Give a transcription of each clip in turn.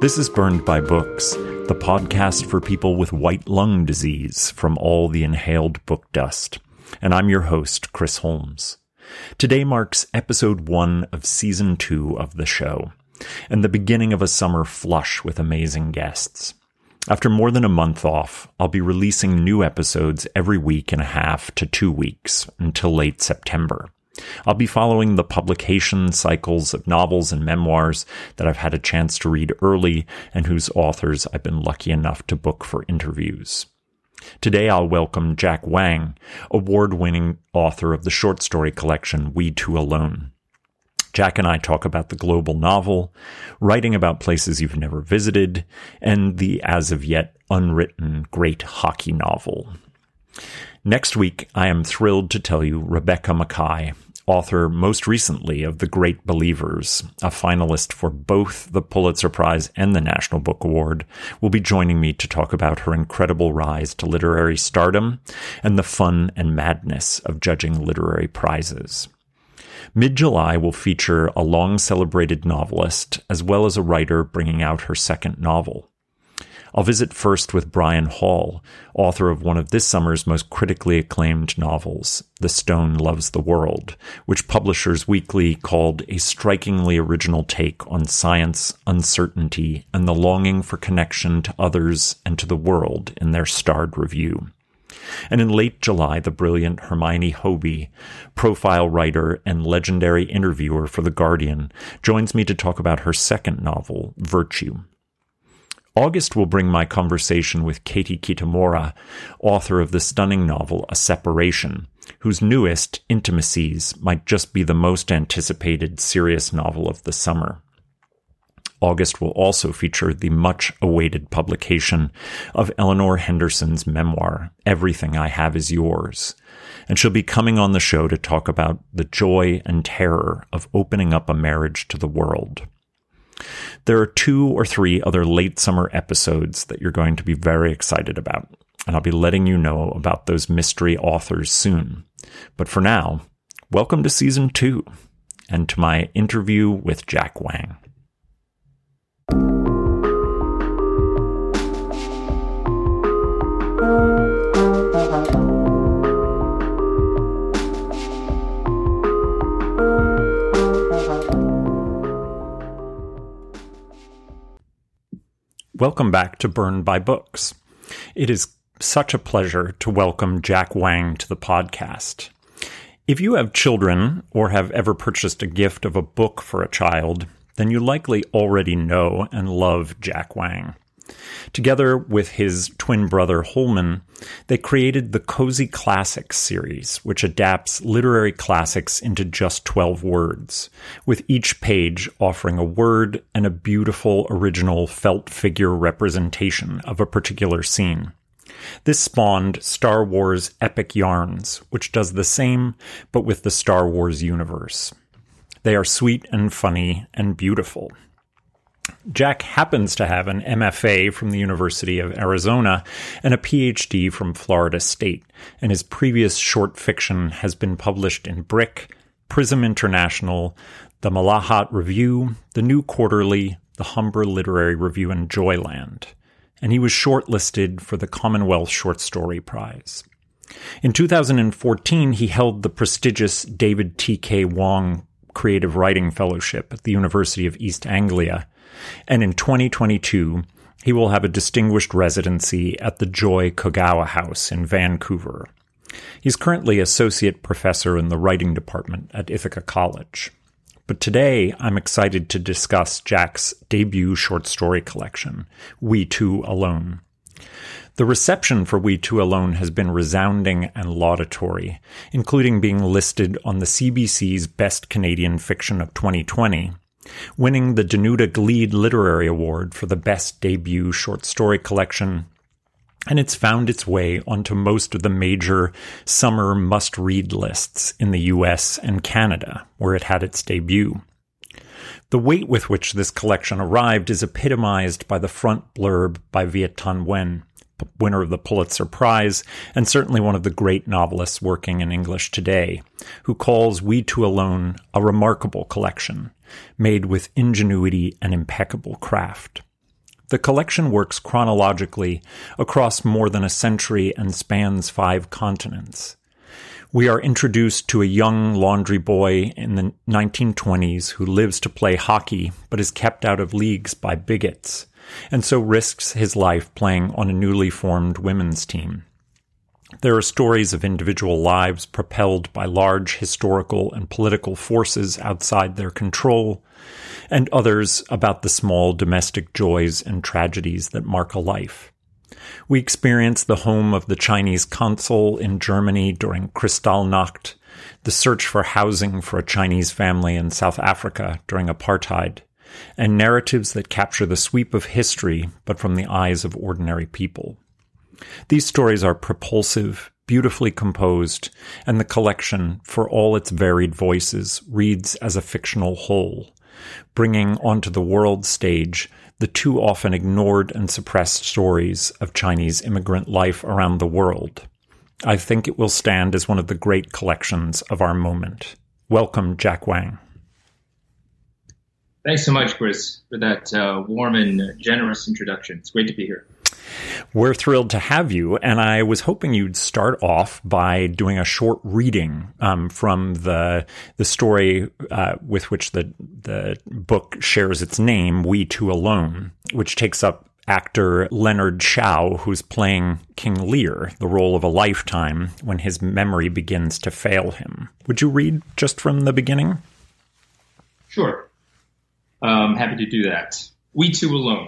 This is Burned by Books, the podcast for people with white lung disease from all the inhaled book dust. And I'm your host, Chris Holmes. Today marks episode 1 of season 2 of the show, and the beginning of a summer flush with amazing guests. After more than a month off, I'll be releasing new episodes every week and a half to 2 weeks until late September. I'll be following the publication cycles of novels and memoirs that I've had a chance to read early and whose authors I've been lucky enough to book for interviews. Today I'll welcome Jack Wang, award-winning author of the short story collection We Two Alone. Jack and I talk about the global novel, writing about places you've never visited, and the as-of-yet unwritten great hockey novel. Next week, I am thrilled to tell you Rebecca Makkai, author most recently of The Great Believers, a finalist for both the Pulitzer Prize and the National Book Award, will be joining me to talk about her incredible rise to literary stardom and the fun and madness of judging literary prizes. Mid-July will feature a long-celebrated novelist as well as a writer bringing out her second novel. I'll visit first with Brian Hall, author of one of this summer's most critically acclaimed novels, The Stone Loves the World, which Publishers Weekly called a strikingly original take on science, uncertainty, and the longing for connection to others and to the world in their starred review. And in late July, the brilliant Hermione Hoby, profile writer and legendary interviewer for The Guardian, joins me to talk about her second novel, Virtue. August will bring my conversation with Katie Kitamura, author of the stunning novel A Separation, whose newest, Intimacies, might just be the most anticipated serious novel of the summer. August will also feature the much-awaited publication of Eleanor Henderson's memoir, Everything I Have Is Yours, and she'll be coming on the show to talk about the joy and terror of opening up a marriage to the world. There are 2 or 3 other late summer episodes that you're going to be very excited about, and I'll be letting you know about those mystery authors soon. But for now, welcome to season 2 and to my interview with Jack Wang. Welcome back to Burned by Books. It is such a pleasure to welcome Jack Wang to the podcast. If you have children or have ever purchased a gift of a book for a child, then you likely already know and love Jack Wang. Together with his twin brother Holman, they created the Cozy Classics series, which adapts literary classics into just 12 words, with each page offering a word and a beautiful original felt figure representation of a particular scene. This spawned Star Wars Epic Yarns, which does the same, but with the Star Wars universe. They are sweet and funny and beautiful. Jack happens to have an MFA from the University of Arizona and a PhD from Florida State, and his previous short fiction has been published in Brick, Prism International, the Malahat Review, the New Quarterly, the Humber Literary Review, and Joyland. And he was shortlisted for the Commonwealth Short Story Prize. In 2014, he held the prestigious David T.K. Wong Creative Writing Fellowship at the University of East Anglia, and in 2022, he will have a distinguished residency at the Joy Kogawa House in Vancouver. He's currently associate professor in the writing department at Ithaca College. But today, I'm excited to discuss Jack's debut short story collection, We Two Alone. The reception for We Two Alone has been resounding and laudatory, including being listed on the CBC's Best Canadian Fiction of 2020, winning the Danuta Gleed Literary Award for the Best Debut Short Story Collection, and it's found its way onto most of the major summer must-read lists in the US and Canada, where it had its debut. The weight with which this collection arrived is epitomized by the front blurb by Viet Thanh Nguyen, winner of the Pulitzer Prize, and certainly one of the great novelists working in English today, who calls We Two Alone a remarkable collection, made with ingenuity and impeccable craft. The collection works chronologically across more than a century and spans 5 continents. We are introduced to a young laundry boy in the 1920s who lives to play hockey but is kept out of leagues by bigots, and so risks his life playing on a newly formed women's team. There are stories of individual lives propelled by large historical and political forces outside their control, and others about the small domestic joys and tragedies that mark a life. We experience the home of the Chinese consul in Germany during Kristallnacht, the search for housing for a Chinese family in South Africa during apartheid, and narratives that capture the sweep of history but from the eyes of ordinary people. These stories are propulsive, beautifully composed, and the collection, for all its varied voices, reads as a fictional whole, bringing onto the world stage the too often ignored and suppressed stories of Chinese immigrant life around the world. I think it will stand as one of the great collections of our moment. Welcome, Jack Wang. Thanks so much, Chris, for that warm and generous introduction. It's great to be here. We're thrilled to have you, and I was hoping you'd start off by doing a short reading from the story with which the book shares its name, We Two Alone, which takes up actor Leonard Chow, who's playing King Lear, the role of a lifetime, when his memory begins to fail him. Would you read just from the beginning? Sure. Happy to do that. We Two Alone.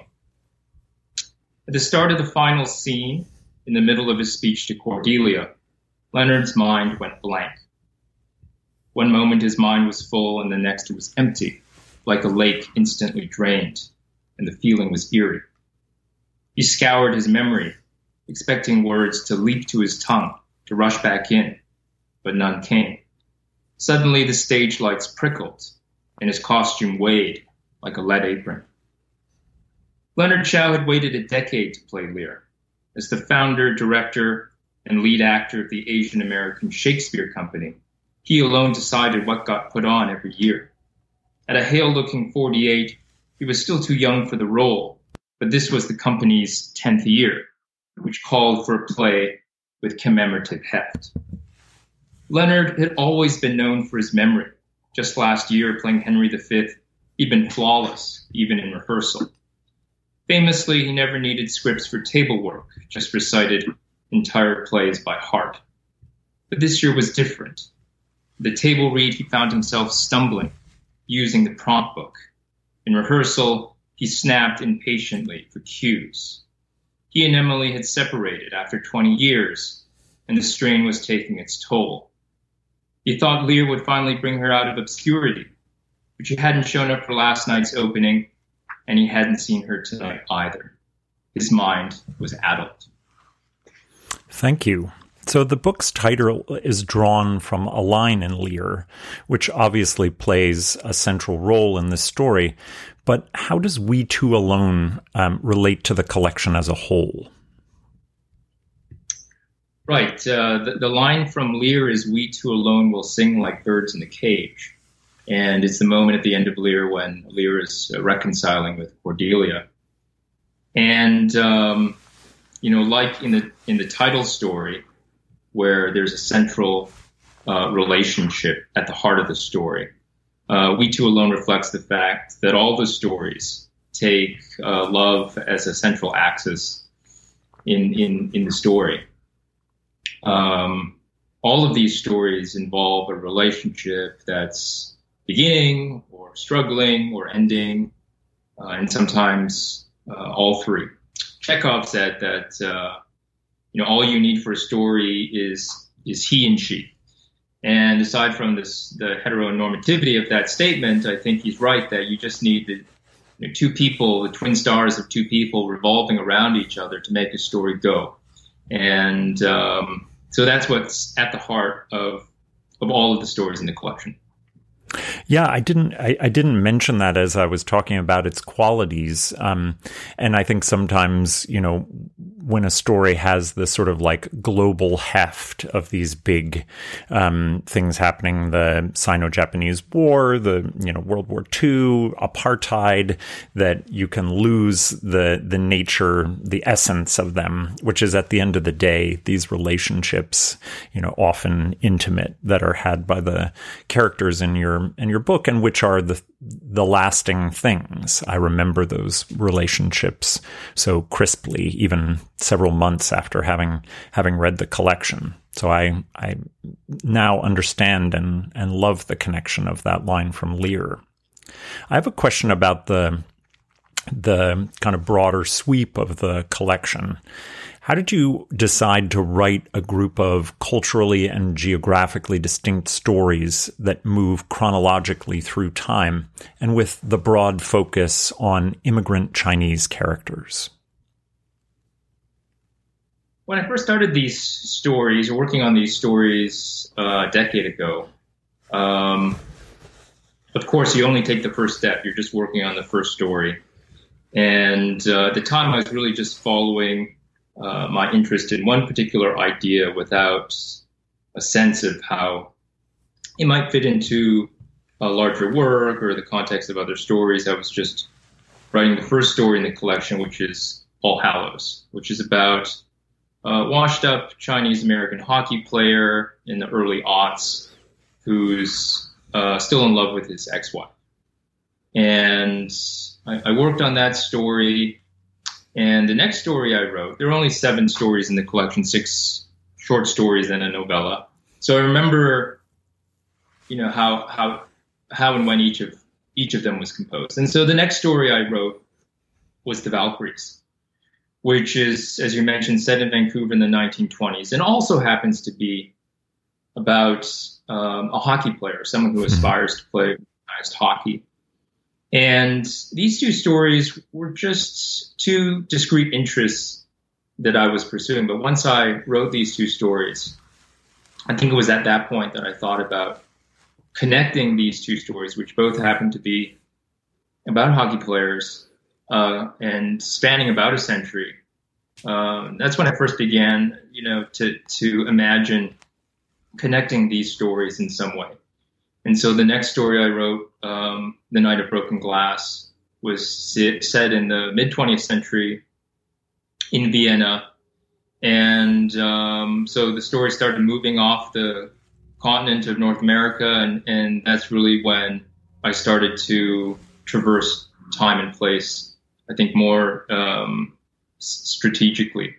At the start of the final scene, in the middle of his speech to Cordelia, Leonard's mind went blank. One moment his mind was full and the next it was empty, like a lake instantly drained, and the feeling was eerie. He scoured his memory, expecting words to leap to his tongue, to rush back in, but none came. Suddenly the stage lights prickled, and his costume weighed like a lead apron. Leonard Chow had waited a decade to play Lear. As the founder, director, and lead actor of the Asian American Shakespeare Company, he alone decided what got put on every year. At a hale-looking 48, he was still too young for the role, but this was the company's 10th year, which called for a play with commemorative heft. Leonard had always been known for his memory. Just last year, playing Henry V, he'd been flawless, even in rehearsal. Famously, he never needed scripts for table work, just recited entire plays by heart. But this year was different. At the table read, he found himself stumbling, using the prompt book. In rehearsal, he snapped impatiently for cues. He and Emily had separated after 20 years, and the strain was taking its toll. He thought Lear would finally bring her out of obscurity, but she hadn't shown up for last night's opening, and he hadn't seen her tonight either. His mind was addled. Thank you. So the book's title is drawn from a line in Lear, which obviously plays a central role in this story. But how does We Two Alone relate to the collection as a whole? Right. The line from Lear is, "We two alone will sing like birds in the cage." And it's the moment at the end of Lear when Lear is reconciling with Cordelia. And, like in the title story, where there's a central relationship at the heart of the story, We Two Alone reflects the fact that all the stories take love as a central axis in the story. All of these stories involve a relationship that's beginning or struggling or ending, and sometimes all three. Chekhov said that all you need for a story is he and she. And aside from the heteronormativity of that statement, I think he's right that you just need the two people, the twin stars of two people revolving around each other to make a story go. And so that's what's at the heart of all of the stories in the collection. Yeah, I didn't mention that as I was talking about its qualities. And I think sometimes, when a story has this sort of like global heft of these big things happening, the Sino-Japanese War, the World War II, apartheid, that you can lose the nature, the essence of them, which is at the end of the day these relationships, often intimate, that are had by the characters in your book, and which are the lasting things. I remember those relationships so crisply, even several months after having read the collection. So I now understand and love the connection of that line from Lear. I have a question about the kind of broader sweep of the collection. How did you decide to write a group of culturally and geographically distinct stories that move chronologically through time, and with the broad focus on immigrant Chinese characters? When I first started these stories, working on these stories a decade ago, of course, you only take the first step. You're just working on the first story. And at the time, I was really just following my interest in one particular idea without a sense of how it might fit into a larger work or the context of other stories. I was just writing the first story in the collection, which is All Hallows, which is about a washed-up Chinese-American hockey player in the early aughts who's still in love with his ex-wife. And I worked on that story. And the next story I wrote, there are only 7 stories in the collection, 6 short stories and a novella. So I remember, how and when each of them was composed. And so the next story I wrote was The Valkyries, which is, as you mentioned, set in Vancouver in the 1920s, and also happens to be about a hockey player, someone who aspires to play organized hockey. And these 2 stories were just 2 discrete interests that I was pursuing. But once I wrote these 2 stories, I think it was at that point that I thought about connecting these 2 stories, which both happen to be about hockey players and spanning about a century. That's when I first began, to imagine connecting these stories in some way. And so the next story I wrote, The Night of Broken Glass, was set in the mid-20th century in Vienna. And so the story started moving off the continent of North America, and that's really when I started to traverse time and place, I think, more strategically.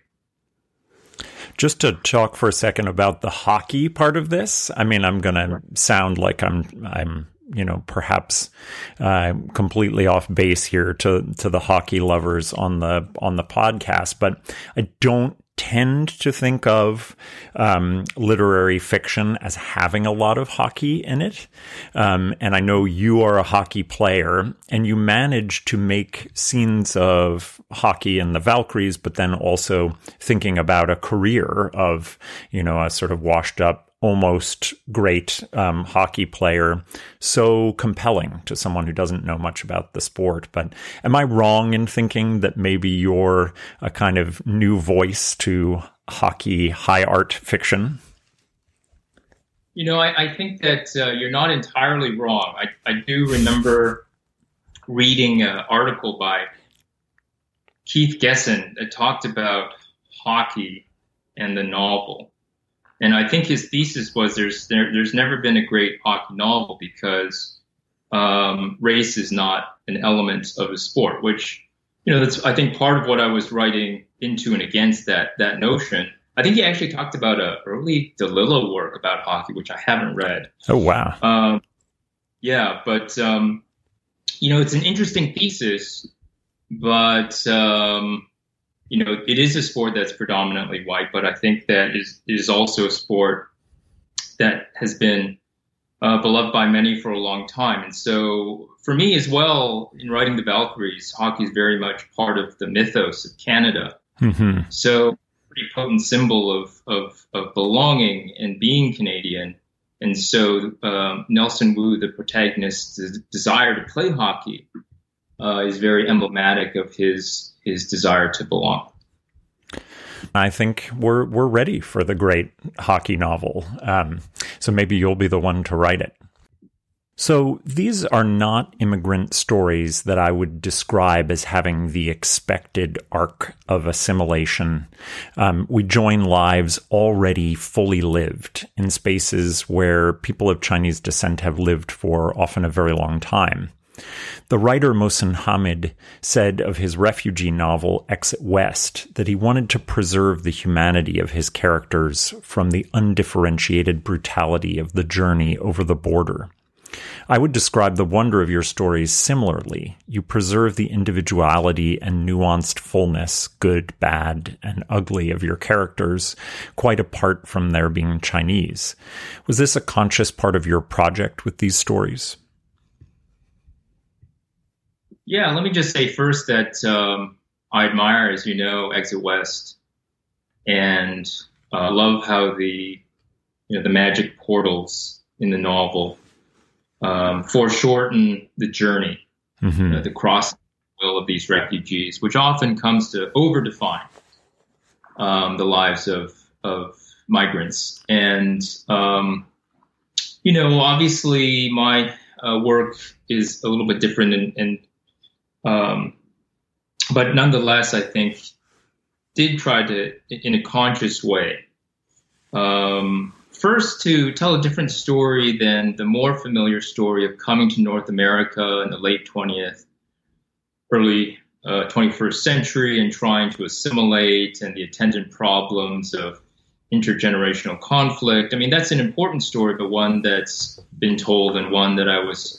Just to talk for a second about the hockey part of this. I mean, I'm going to sound like I'm perhaps completely off base here to the hockey lovers on the podcast, but I don't tend to think of literary fiction as having a lot of hockey in it. And I know you are a hockey player, and you managed to make scenes of hockey in The Valkyries, but then also thinking about a career of, a sort of washed up, almost great hockey player, so compelling to someone who doesn't know much about the sport. But am I wrong in thinking that maybe you're a kind of new voice to hockey high art fiction? I think that you're not entirely wrong. I do remember reading an article by Keith Gesson that talked about hockey and the novel. And I think his thesis was there's never been a great hockey novel because race is not an element of the sport, which, that's, I think, part of what I was writing into and against that notion. I think he actually talked about an early DeLillo work about hockey, which I haven't read. Oh, wow. Yeah, but, it's an interesting thesis, but it is a sport that's predominantly white, but I think that it is also a sport that has been beloved by many for a long time. And so for me as well, in writing The Valkyries, hockey is very much part of the mythos of Canada. Mm-hmm. So pretty potent symbol of belonging and being Canadian. And so Nelson Wu, the protagonist's desire to play hockey, is very emblematic of his desire to belong. I think we're ready for the great hockey novel. So maybe you'll be the one to write it. So these are not immigrant stories that I would describe as having the expected arc of assimilation. We join lives already fully lived in spaces where people of Chinese descent have lived for often a very long time. The writer Mohsin Hamid said of his refugee novel Exit West that he wanted to preserve the humanity of his characters from the undifferentiated brutality of the journey over the border. I would describe the wonder of your stories similarly. You preserve the individuality and nuanced fullness, good, bad, and ugly of your characters, quite apart from their being Chinese. Was this a conscious part of your project with these stories? Yeah, let me just say first that I admire, as you know, Exit West, and love how the magic portals in the novel foreshorten the journey, the crossing will of these refugees, which often comes to overdefine the lives of migrants. And obviously, my work is a little bit different, but nonetheless, I think did try to, in a conscious way, first to tell a different story than the more familiar story of coming to North America in the late 20th, early 21st century and trying to assimilate and the attendant problems of intergenerational conflict. I mean, that's an important story, but one that's been told and one that I was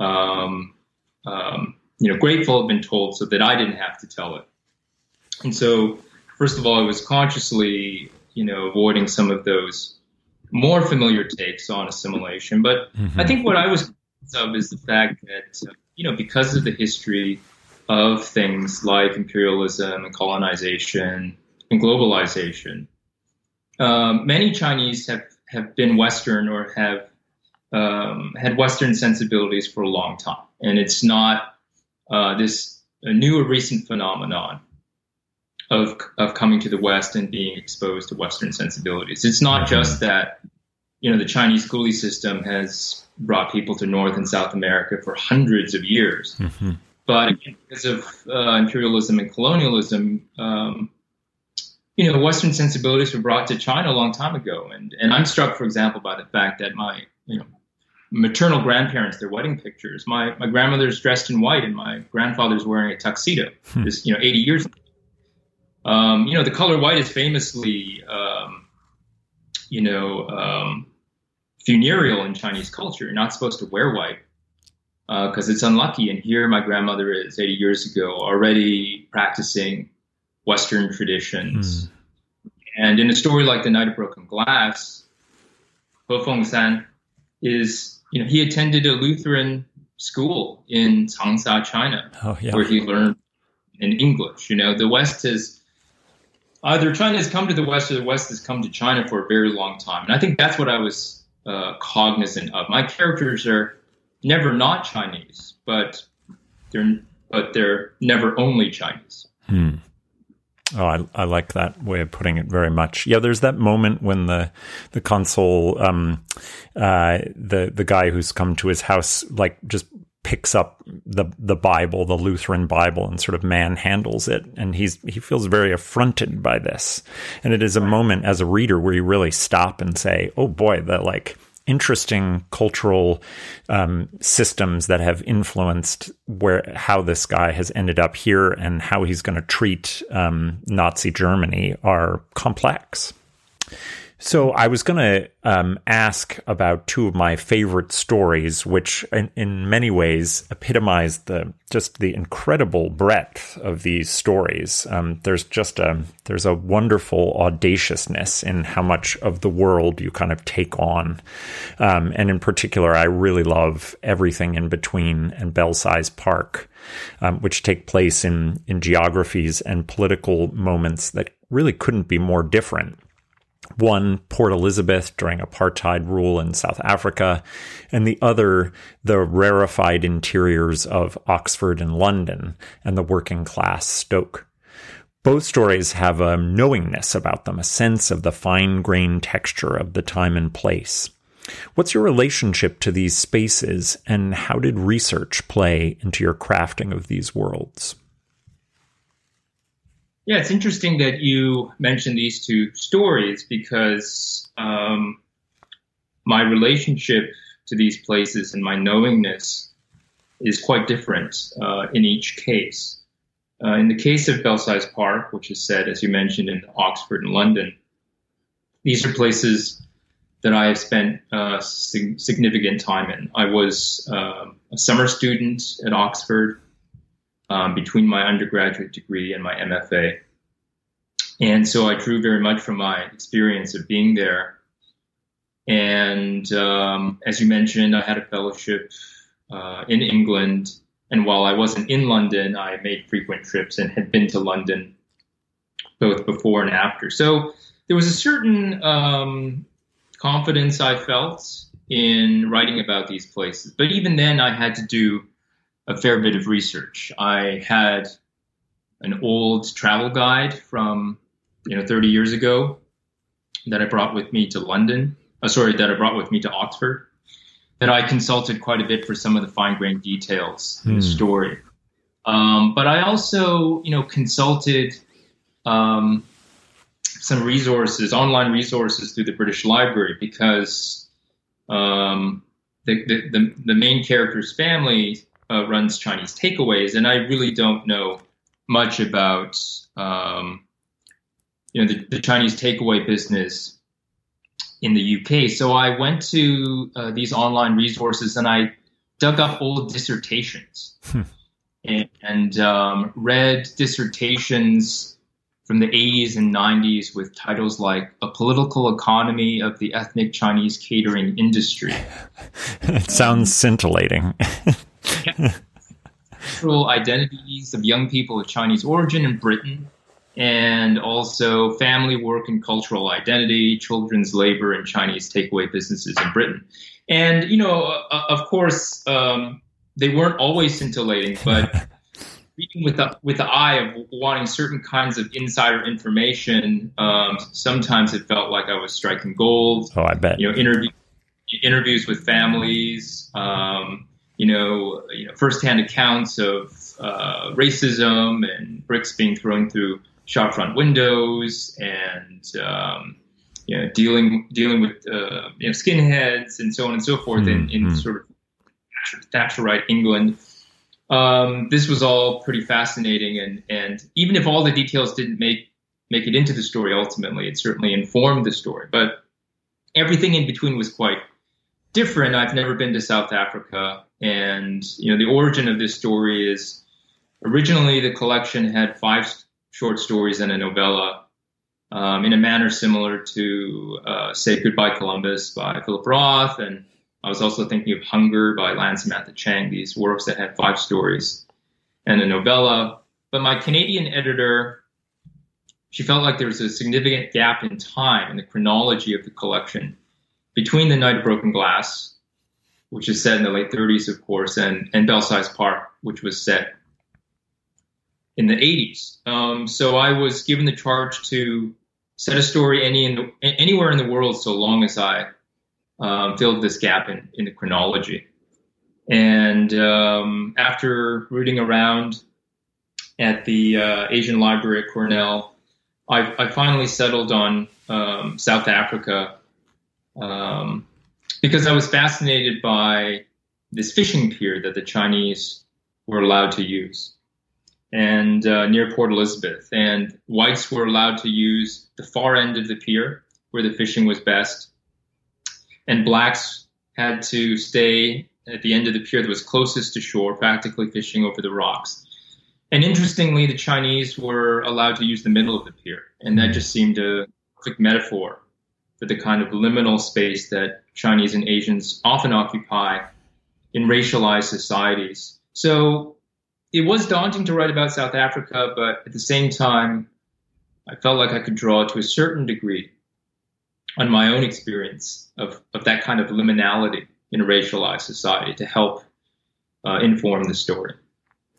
grateful to have been told so that I didn't have to tell it. And so, first of all, I was consciously, avoiding some of those more familiar takes on assimilation. But I think what I was conscious of is the fact that, because of the history of things like imperialism and colonization and globalization, many Chinese have been Western or have had Western sensibilities for a long time. And it's not this new or recent phenomenon of coming to the West and being exposed to Western sensibilities. It's not just that, the Chinese schooling system has brought people to North and South America for hundreds of years. But again, because of imperialism and colonialism, Western sensibilities were brought to China a long time ago. And I'm struck, for example, by the fact that my, maternal grandparents, their wedding pictures, my grandmother's dressed in white and my grandfather's wearing a tuxedo, this, 80 years ago. The color white is famously, funereal in Chinese culture. You're not supposed to wear white because it's unlucky. And here my grandmother is 80 years ago already practicing Western traditions. And in a story like The Night of Broken Glass, He Fengshan is, he attended a Lutheran school in Changsha, China, where he learned in English. The West has either China has come to the West or the West has come to China for a very long time. And I think that's what I was cognizant of. My characters are never not Chinese, but they're never only Chinese. Oh, I like that way of putting it very much. Yeah, there's that moment when the consul, the guy who's come to his house, like just picks up the Bible, the Lutheran Bible, and sort of manhandles it, and he feels very affronted by this. And it is a moment as a reader where you really stop and say, "Oh boy, the interesting cultural systems that have influenced how this guy has ended up here and how he's going to treat Nazi Germany are complex." So I was going to ask about two of my favorite stories, which in many ways epitomize the incredible breadth of these stories. There's a wonderful audaciousness in how much of the world you kind of take on. And in particular, I really love Everything in Between and Belsize Park, which take place in geographies and political moments that really couldn't be more different. One, Port Elizabeth during apartheid rule in South Africa, and the other, the rarefied interiors of Oxford and London and the working class Stoke. Both stories have a knowingness about them, a sense of the fine-grained texture of the time and place. What's your relationship to these spaces, and how did research play into your crafting of these worlds? Yeah, it's interesting that you mentioned these two stories because my relationship to these places and my knowingness is quite different in each case. In the case of Belsize Park, which is set, as you mentioned, in Oxford and London, these are places that I have spent significant time in. I was a summer student at Oxford between my undergraduate degree and my MFA. And so I drew very much from my experience of being there. And as you mentioned, I had a fellowship in England. And while I wasn't in London, I made frequent trips and had been to London both before and after. So there was a certain confidence I felt in writing about these places. But even then, I had to do a fair bit of research. I had an old travel guide from 30 years ago that I brought with me to that I brought with me to Oxford, that I consulted quite a bit for some of the fine-grained details in the story. But I also, consulted some resources, online resources through the British Library, because the main character's family runs Chinese takeaways, and I really don't know much about the Chinese takeaway business in the UK. So I went to these online resources and I dug up old dissertations and read dissertations from the 80s and 90s with titles like A Political Economy of the Ethnic Chinese Catering Industry. It sounds scintillating. Cultural identities of young people of Chinese origin in Britain, and also family, work, and cultural identity, children's labor, and Chinese takeaway businesses in Britain. And, of course, they weren't always scintillating, but reading with the eye of wanting certain kinds of insider information, sometimes it felt like I was striking gold. Oh, I bet. Interviews with families, firsthand accounts of racism and bricks being thrown through shopfront windows, and dealing with skinheads and so on and so forth in sort of Thatcherite England. This was all pretty fascinating, and even if all the details didn't make it into the story ultimately, it certainly informed the story. But everything in between was quite different. I've never been to South Africa, and the origin of this story is originally the collection had 5 short stories and a novella, in a manner similar to, say, Goodbye Columbus by Philip Roth, and I was also thinking of Hunger by Lan Samantha Chang, these works that had 5 stories and a novella. But my Canadian editor, she felt like there was a significant gap in time in the chronology of the collection between The Night of Broken Glass, which is set in the late 30s, of course, and Belsize Park, which was set in the 80s. So I was given the charge to set a story anywhere in the world so long as I filled this gap in the chronology. And after rooting around at the Asian Library at Cornell, I finally settled on South Africa because I was fascinated by this fishing pier that the Chinese were allowed to use, and near Port Elizabeth. And whites were allowed to use the far end of the pier where the fishing was best, and blacks had to stay at the end of the pier that was closest to shore, practically fishing over the rocks. And interestingly, the Chinese were allowed to use the middle of the pier, and that just seemed a perfect metaphor for the kind of liminal space that Chinese and Asians often occupy in racialized societies. So it was daunting to write about South Africa, but at the same time, I felt like I could draw to a certain degree on my own experience of that kind of liminality in a racialized society to help inform the story.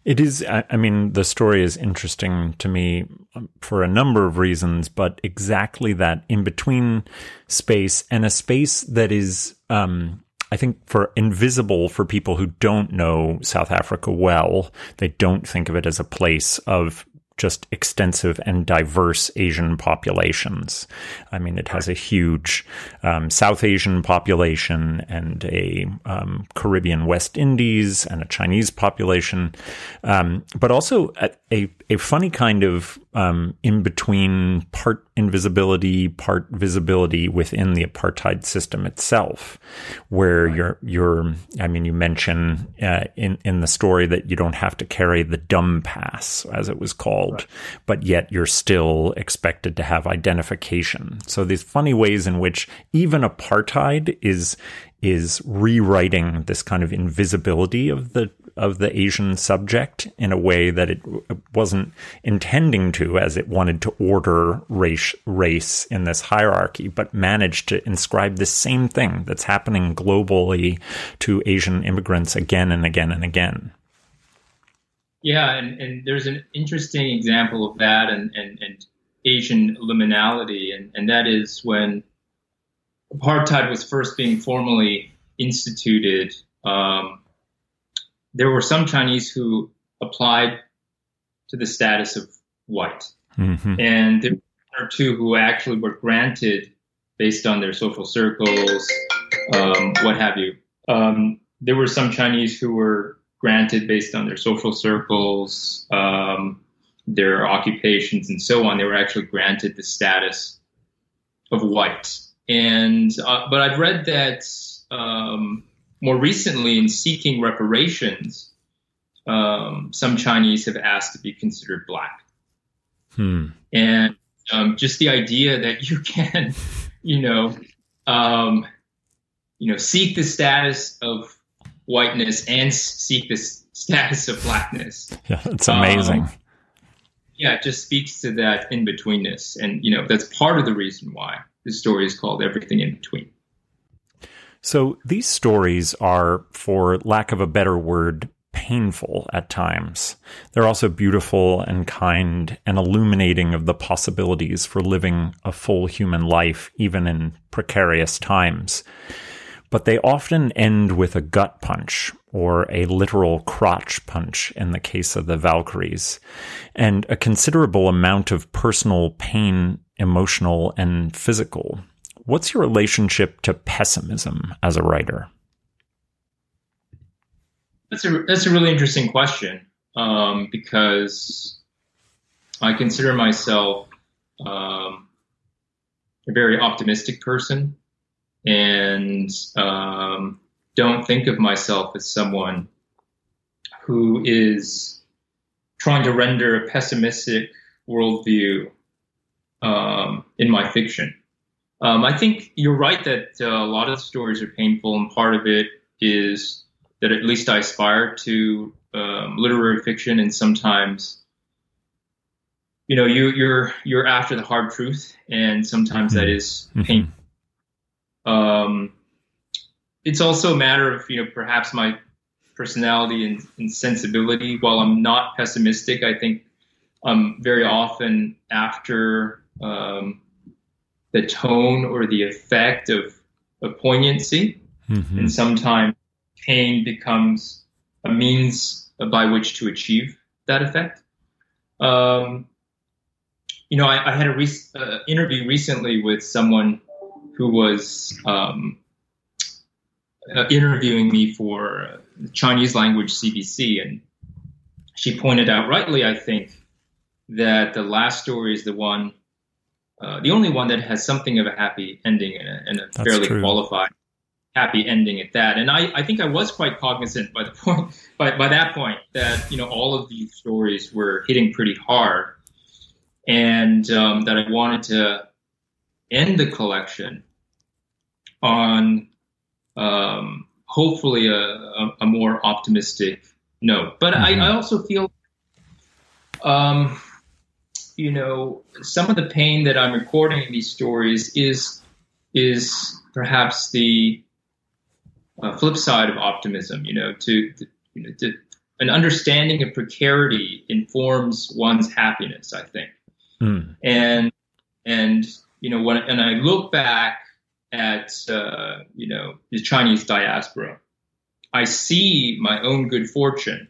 It is. I mean, the story is interesting to me for a number of reasons, but exactly that in-between space, and a space that is, I think, invisible for people who don't know South Africa well. They don't think of it as a place of just extensive and diverse Asian populations. I mean, it has a huge South Asian population and a Caribbean West Indies and a Chinese population, but also a funny kind of in-between, part invisibility, part visibility within the apartheid system itself, where I mean, you mention in the story that you don't have to carry the dumb pass, as it was called, but yet you're still expected to have identification. So these funny ways in which even apartheid is rewriting this kind of invisibility of the Asian subject in a way that it wasn't intending to, as it wanted to order race in this hierarchy, but managed to inscribe the same thing that's happening globally to Asian immigrants again and again and again. Yeah, and there's an interesting example of that and Asian liminality, and that is when apartheid was first being formally instituted. There were some Chinese who applied to the status of white, and there were one or two who actually were granted based on their social circles, what have you. There were some Chinese who were granted based on their social circles, their occupations, and so on. They were actually granted the status of white. And but I've read that more recently, in seeking reparations, some Chinese have asked to be considered black. And just the idea that you can, seek the status of whiteness and seek the status of blackness. Yeah, it's amazing. It just speaks to that in-betweenness. And, that's part of the reason why this story is called Everything in Between. So these stories are, for lack of a better word, painful at times. They're also beautiful and kind and illuminating of the possibilities for living a full human life, even in precarious times. But they often end with a gut punch, or a literal crotch punch in the case of the Valkyries, and a considerable amount of personal pain, emotional and physical. What's your relationship to pessimism as a writer? That's a really interesting question, because I consider myself a very optimistic person, and don't think of myself as someone who is trying to render a pessimistic worldview in my fiction. I think you're right that a lot of the stories are painful, and part of it is that at least I aspire to literary fiction, and sometimes, you're after the hard truth, and sometimes that is painful. It's also a matter of, perhaps my personality and sensibility. While I'm not pessimistic, I think I'm very often after the tone or the effect of poignancy. And sometimes pain becomes a means by which to achieve that effect. I had a interview recently with someone who was interviewing me for Chinese language CBC, and she pointed out rightly, I think, that the last story is the only one that has something of a happy ending and a fairly qualified happy ending at that. And I think I was quite cognizant by that point that all of these stories were hitting pretty hard, and that I wanted to end the collection on hopefully a more optimistic note. But I also feel, some of the pain that I'm recording in these stories is flip side of optimism. an understanding of precarity informs one's happiness, I think. Mm. And when I look back at the Chinese diaspora, I see my own good fortune,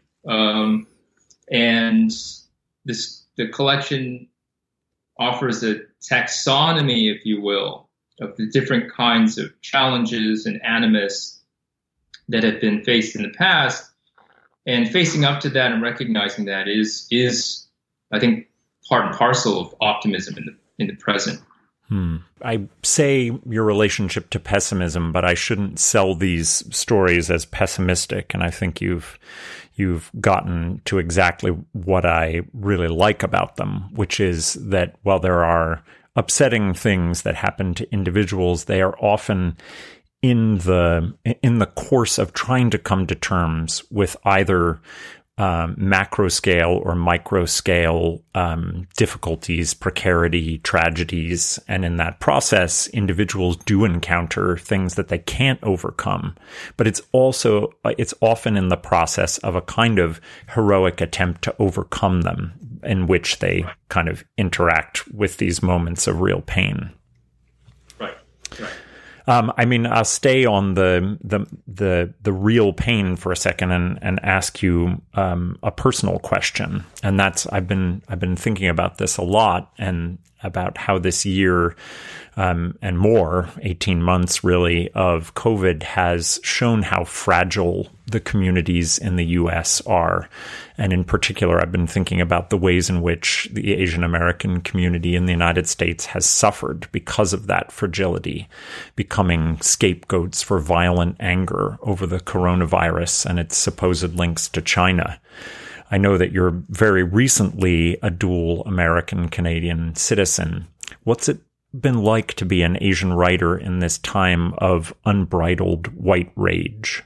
and the collection offers a taxonomy, if you will, of the different kinds of challenges and animus that have been faced in the past, and facing up to that and recognizing that is I think part and parcel of optimism in the present. I say your relationship to pessimism, but I shouldn't sell these stories as pessimistic. And I think you've gotten to exactly what I really like about them, which is that while there are upsetting things that happen to individuals, they are often in the course of trying to come to terms with either macro scale or micro scale difficulties, precarity, tragedies. And in that process, individuals do encounter things that they can't overcome. But it's often in the process of a kind of heroic attempt to overcome them, in which they kind of interact with these moments of real pain. Right. I'll stay on the real pain for a second and ask you a personal question, and that's I've been thinking about this a lot, and about how this year and more 18 months really of COVID has shown how fragile the communities in the U.S. are. And in particular, I've been thinking about the ways in which the Asian American community in the United States has suffered because of that fragility, becoming scapegoats for violent anger over the coronavirus and its supposed links to China. I know that you're very recently a dual American-Canadian citizen. What's it been like to be an Asian writer in this time of unbridled white rage?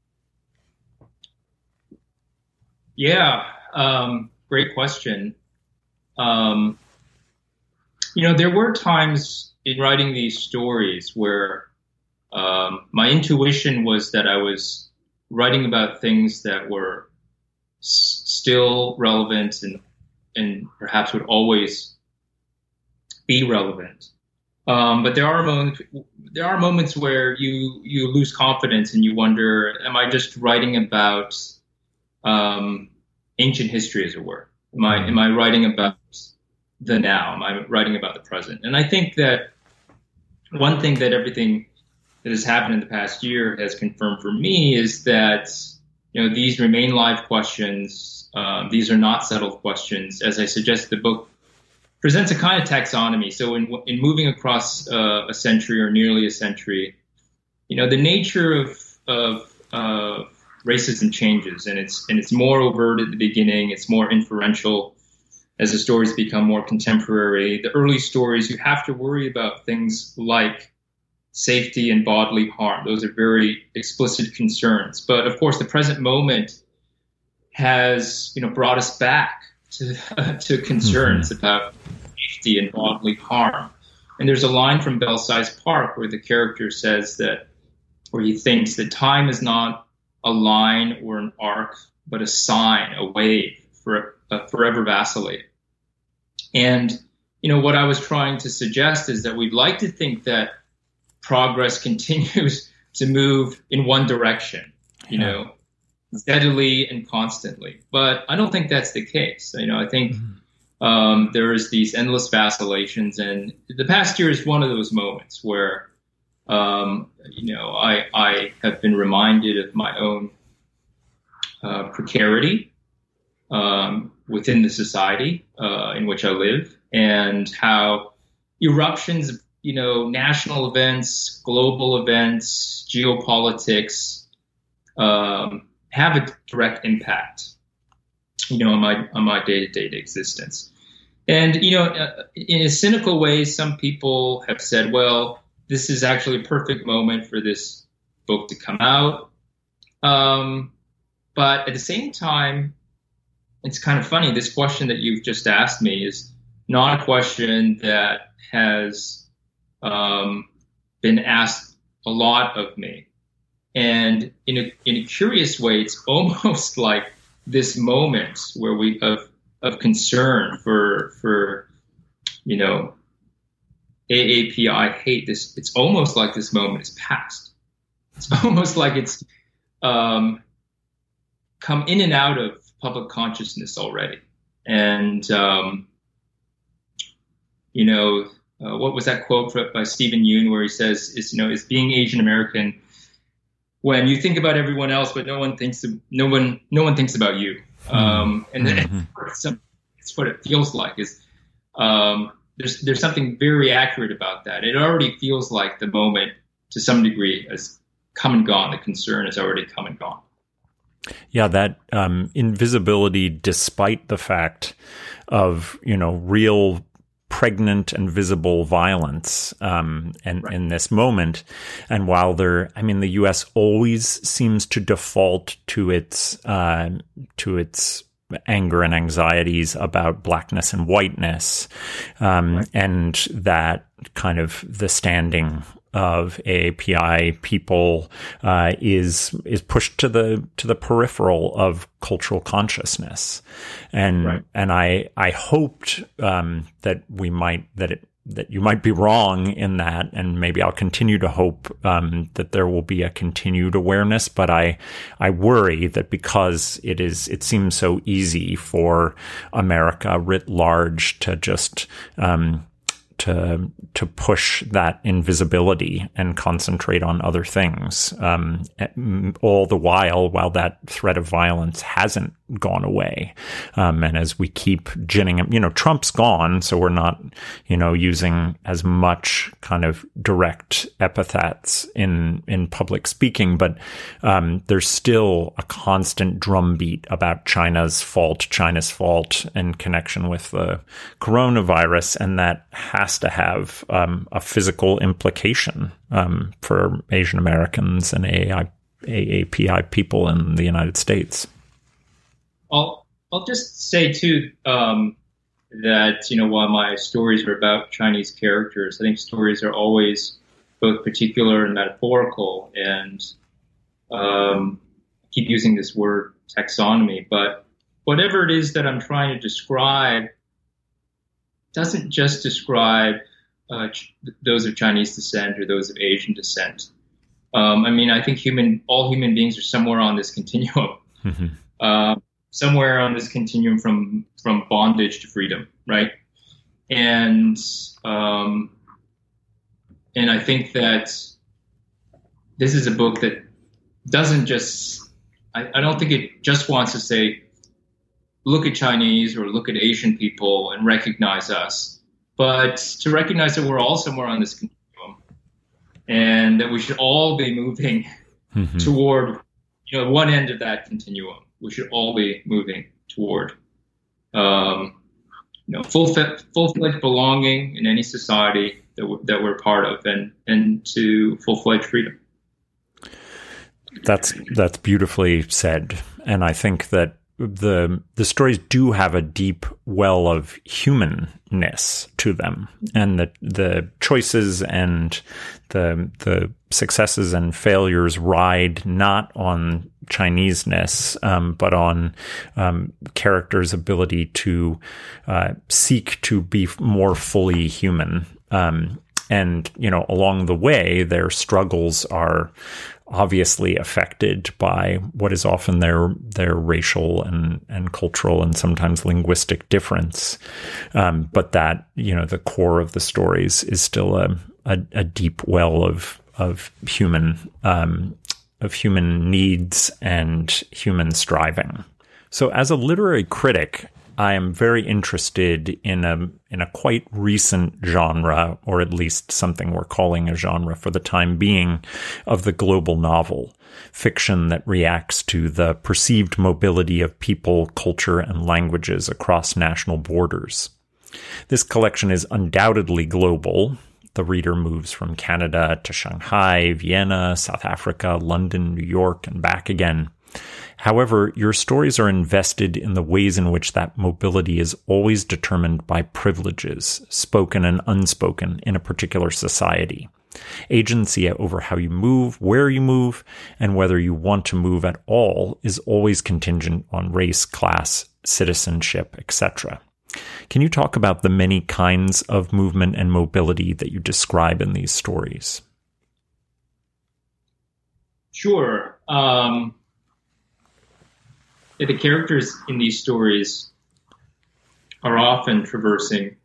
Yeah, great question. There were times in writing these stories where my intuition was that I was writing about things that were still relevant and perhaps would always be relevant. But there are moments where you lose confidence and you wonder, am I just writing about ancient history, as it were? Am I writing about the now? Am I writing about the present? And I think that one thing that everything that has happened in the past year has confirmed for me is that these remain live questions. These are not settled questions. As I suggest, the book presents a kind of taxonomy. So in moving across a century or nearly a century, the nature of racism changes, and it's more overt at the beginning. It's more inferential as the stories become more contemporary. The early stories, you have to worry about things like safety and bodily harm. Those are very explicit concerns. But of course, the present moment has, brought us back to concerns about safety and bodily harm. And there's a line from Belsize Park where the character says where he thinks that time is not a line or an arc, but a sign, a wave, forever vacillating. And, what I was trying to suggest is that we'd like to think that progress continues to move in one direction, steadily and constantly. But I don't think that's the case. I think there is these endless vacillations, and the past year is one of those moments where, I have been reminded of my own precarity within the society in which I live, and how eruptions national events, global events, geopolitics have a direct impact, on my day-to-day existence. And, in a cynical way, some people have said, well, this is actually a perfect moment for this book to come out. But at the same time, it's kind of funny. This question that you've just asked me is not a question that has been asked a lot of me. And in a curious way, it's almost like this moment where we of concern for AAPI hate, it's almost like this moment is past. It's almost like it's come in and out of public consciousness already. And what was that quote by Stephen Yoon where he says, "Is being Asian American when you think about everyone else, but no one thinks about you." And then it's what it feels like. Is there's something very accurate about that. It already feels like the moment, to some degree, has come and gone. The concern has already come and gone. Yeah, that invisibility, despite the fact of real pregnant and visible violence in this moment. And while the U.S. always seems to default to its anger and anxieties about blackness and whiteness, and that kind of the standing of AAPI people is pushed to the peripheral of cultural consciousness, and I hoped that you might be wrong in that, and maybe I'll continue to hope that there will be a continued awareness. But I worry that because it seems so easy for America writ large to just to push that invisibility and concentrate on other things, all the while that threat of violence hasn't gone away. And as we keep ginning him, Trump's gone, so we're not, using as much kind of direct epithets in public speaking, but there's still a constant drumbeat about China's fault in connection with the coronavirus, and that has to have a physical implication for Asian Americans and AAPI people in the United States. I'll just say too that while my stories are about Chinese characters, I think stories are always both particular and metaphorical. And I keep using this word taxonomy, but whatever it is that I'm trying to describe doesn't just describe those of Chinese descent or those of Asian descent. I think all human beings are somewhere on this continuum. Mm-hmm. Somewhere on this continuum from bondage to freedom, right? And I think that this is a book that doesn't just, I don't think it just wants to say, look at Chinese or look at Asian people and recognize us, but to recognize that we're all somewhere on this continuum and that we should all be moving toward one end of that continuum. We should all be moving toward full-fledged belonging in any society that we're part of, and to full-fledged freedom. That's beautifully said, and I think that the stories do have a deep well of humanness to them, and the choices and the successes and failures ride not on Chineseness, but on characters' ability to seek to be more fully human. And along the way, their struggles are obviously affected by what is often their racial and cultural and sometimes linguistic difference. But that, the core of the stories is still a deep well of human needs and human striving. So as a literary critic, I am very interested in a quite recent genre, or at least something we're calling a genre for the time being, of the global novel, fiction that reacts to the perceived mobility of people, culture, and languages across national borders. This collection is undoubtedly global. The reader moves from Canada to Shanghai, Vienna, South Africa, London, New York, and back again. However, your stories are invested in the ways in which that mobility is always determined by privileges, spoken and unspoken, in a particular society. Agency over how you move, where you move, and whether you want to move at all is always contingent on race, class, citizenship, etc. Can you talk about the many kinds of movement and mobility that you describe in these stories? Sure. The characters in these stories are often traversing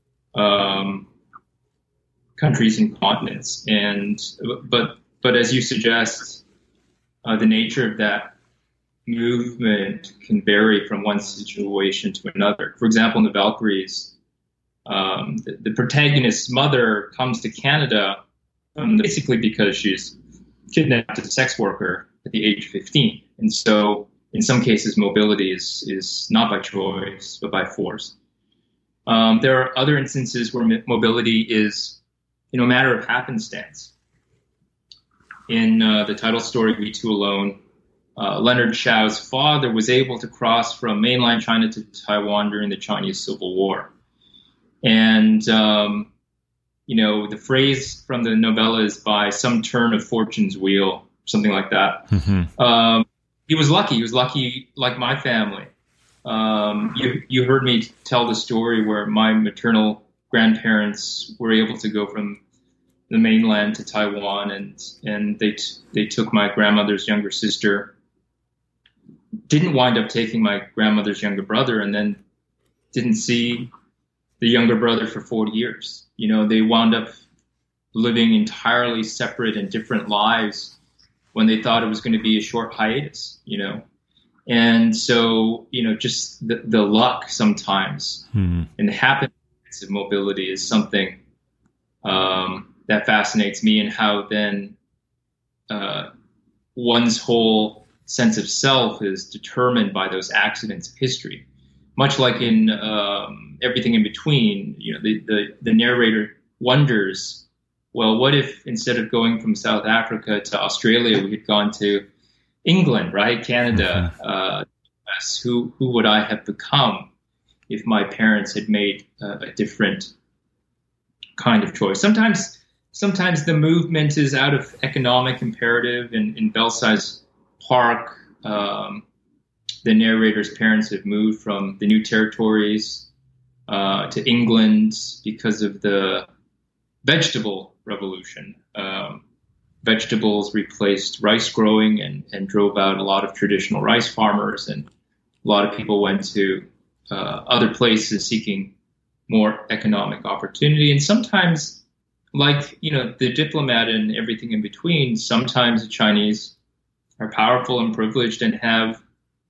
countries and continents, but as you suggest, the nature of that movement can vary from one situation to another. For example, in the Valkyries, the protagonist's mother comes to Canada basically because she's kidnapped as a sex worker at the age of 15, and so in some cases, mobility is not by choice, but by force. There are other instances where mobility is, a matter of happenstance. In the title story, We Two Alone, Leonard Shao's father was able to cross from mainland China to Taiwan during the Chinese Civil War. And, the phrase from the novella is by some turn of fortune's wheel, something like that. Mm-hmm. He was lucky. He was lucky like my family. You heard me tell the story where my maternal grandparents were able to go from the mainland to Taiwan, and they took my grandmother's younger sister, didn't wind up taking my grandmother's younger brother, and then didn't see the younger brother for 40 years. They wound up living entirely separate and different lives when they thought it was going to be a short hiatus, And so, just the luck sometimes and the happiness of mobility is something that fascinates me, and how then one's whole sense of self is determined by those accidents of history. Much like in Everything in Between, the narrator wonders, well, what if instead of going from South Africa to Australia, we had gone to England, right? Canada, US, who would I have become if my parents had made a different kind of choice? Sometimes the movement is out of economic imperative. In Belsize Park, the narrator's parents have moved from the New Territories to England because of the vegetable revolution. Vegetables replaced rice growing and drove out a lot of traditional rice farmers, and a lot of people went to other places seeking more economic opportunity. And sometimes, like, the diplomat and Everything in Between, sometimes the Chinese are powerful and privileged and have,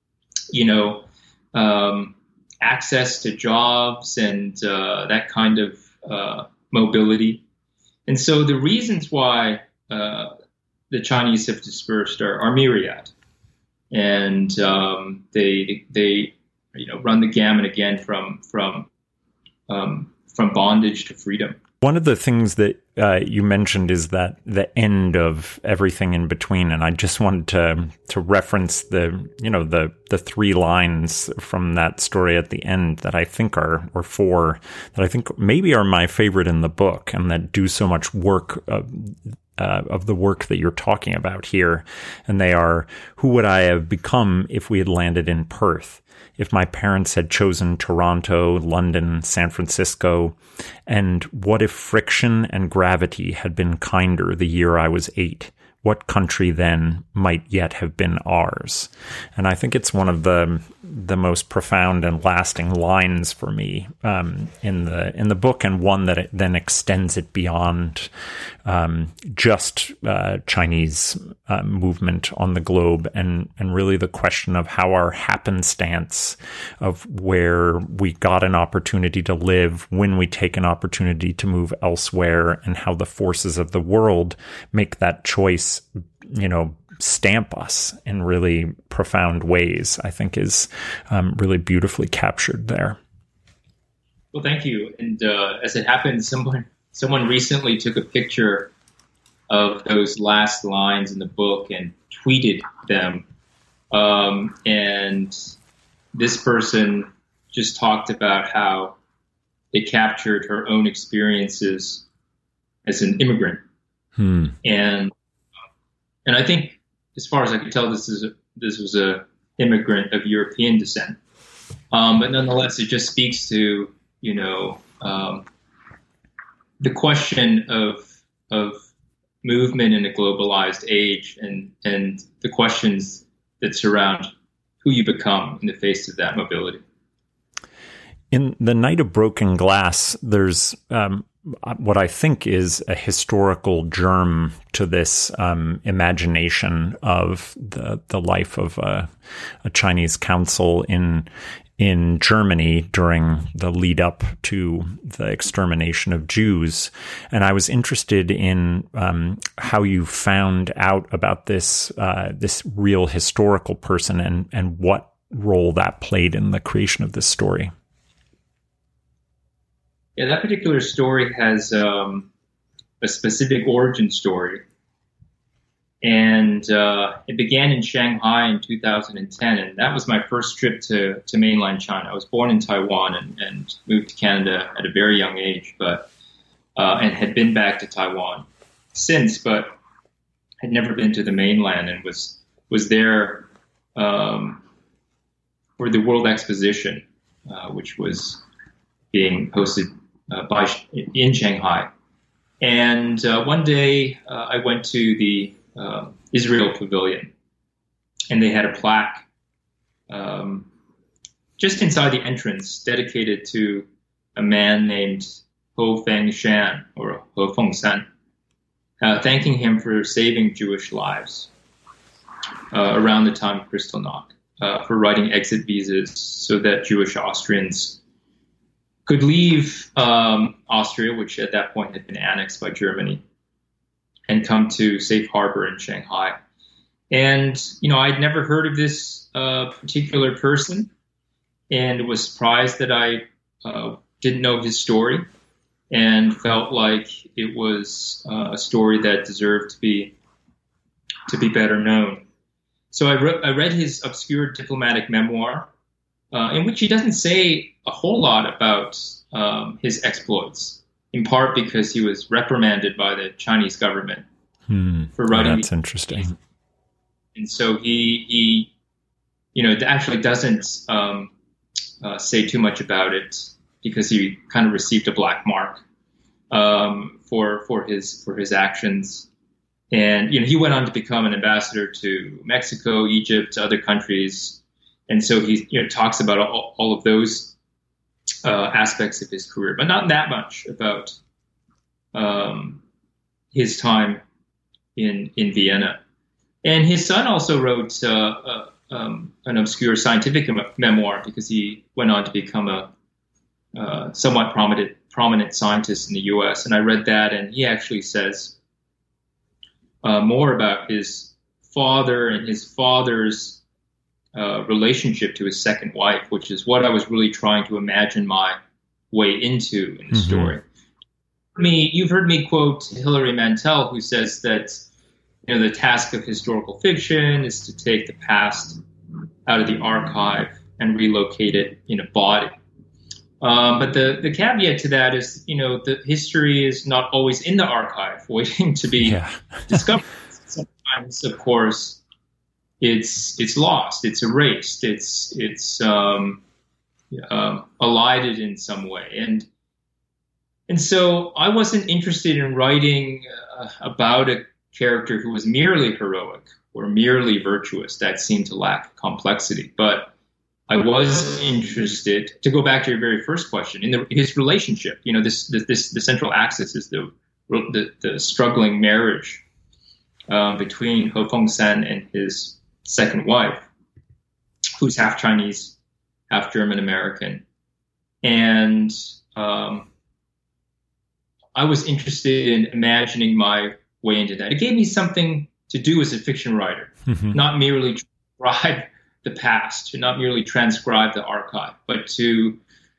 access to jobs and that kind of mobility. And so the reasons why the Chinese have dispersed are myriad, and they run the gamut again from bondage to freedom. One of the things that you mentioned is that the end of Everything in Between, and I just wanted to reference the three lines from that story at the end that I think or four that I think maybe are my favorite in the book, and that do so much work of the work that you're talking about here. And they are, who would I have become if we had landed in Perth? If my parents had chosen Toronto, London, San Francisco, and what if friction and gravity had been kinder the year I was 8? What country then might yet have been ours? And I think it's one of the most profound and lasting lines for me in the book, and one that it then extends it beyond just Chinese movement on the globe, and really the question of how our happenstance of where we got an opportunity to live, when we take an opportunity to move elsewhere, and how the forces of the world make that choice, stamp us in really profound ways, I think is really beautifully captured there. Well, thank you. And as it happened, someone recently took a picture of those last lines in the book and tweeted them. And this person just talked about how it captured her own experiences as an immigrant And I think, as far as I can tell, this was a immigrant of European descent. But nonetheless, it just speaks to, the question of movement in a globalized age and the questions that surround who you become in the face of that mobility. In The Night of Broken Glass, there's what I think is a historical germ to this imagination of the life of a Chinese consul in Germany during the lead up to the extermination of Jews. And I was interested in how you found out about this real historical person and what role that played in the creation of this story. Yeah, that particular story has a specific origin story. And it began in Shanghai in 2010, and that was my first trip to mainland China. I was born in Taiwan and moved to Canada at a very young age, but and had been back to Taiwan since, but had never been to the mainland, and was there for the World Exposition, which was being hosted in Shanghai. And one day I went to the Israel Pavilion, and they had a plaque just inside the entrance dedicated to a man named Ho Fengshan, or Ho Fengshan, thanking him for saving Jewish lives around the time of Kristallnacht, for writing exit visas so that Jewish Austrians could leave Austria, which at that point had been annexed by Germany, and come to safe harbor in Shanghai. And, I'd never heard of this particular person, and was surprised that I didn't know his story, and felt like it was a story that deserved to be better known. So I read his obscure diplomatic memoir, in which he doesn't say a whole lot about his exploits, in part because he was reprimanded by the Chinese government for writing. That's interesting. And so he actually doesn't say too much about it, because he kind of received a black mark for his actions. And he went on to become an ambassador to Mexico, Egypt, to other countries. And so he talks about all of those aspects of his career, but not that much about his time in Vienna. And his son also wrote an obscure scientific memoir, because he went on to become a somewhat prominent scientist in the U.S. And I read that, and he actually says more about his father and his father's relationship to his second wife, which is what I was really trying to imagine my way into in the story. You've heard me quote Hilary Mantel, who says that the task of historical fiction is to take the past out of the archive and relocate it in a body. But the caveat to that is, the history is not always in the archive waiting to be discovered. Sometimes, of course, it's lost, it's erased, it's elided in some way. And so I wasn't interested in writing about a character who was merely heroic or merely virtuous. That seemed to lack complexity. But I was interested, to go back to your very first question, in his relationship. The central axis is the struggling marriage between Ho Fengshan and his second wife, who's half Chinese, half German American. And I was interested in imagining my way into that. It gave me something to do as a fiction writer, not merely transcribe the past, to not merely transcribe the archive, but to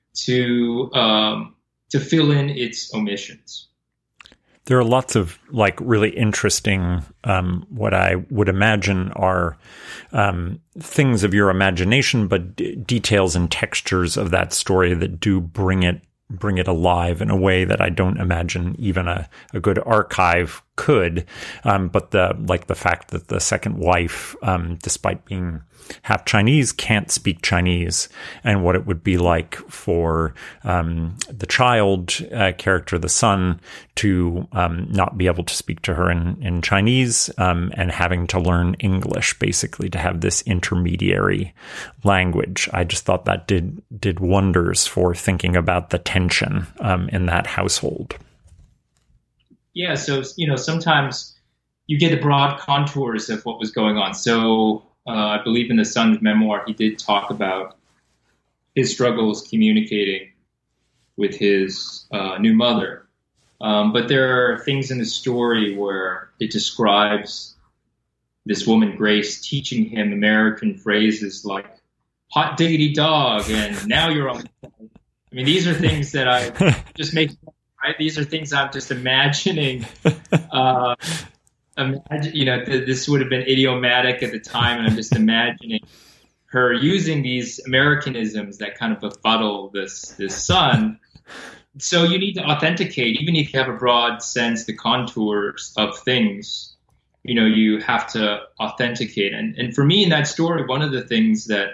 fill in its omissions. There are lots of really interesting, what I would imagine are things of your imagination, but details and textures of that story that do bring it alive in a way that I don't imagine even a good archive could. But the fact that the second wife, despite being half Chinese, can't speak Chinese, and what it would be like for the child character, the son, to not be able to speak to her in Chinese, and having to learn English, basically, to have this intermediary language. I just thought that did wonders for thinking about the tension in that household. Yeah, so sometimes you get the broad contours of what was going on. So I believe in the son's memoir, he did talk about his struggles communicating with his new mother. But there are things in the story where it describes this woman, Grace, teaching him American phrases like hot diggity dog and now you're on. I mean, these are things that I just make, right? These are things I'm just imagining. This would have been idiomatic at the time, and I'm just imagining her using these Americanisms that kind of befuddle this son. So you need to authenticate, even if you have a broad sense, the contours of things. You have to authenticate. And for me in that story, one of the things that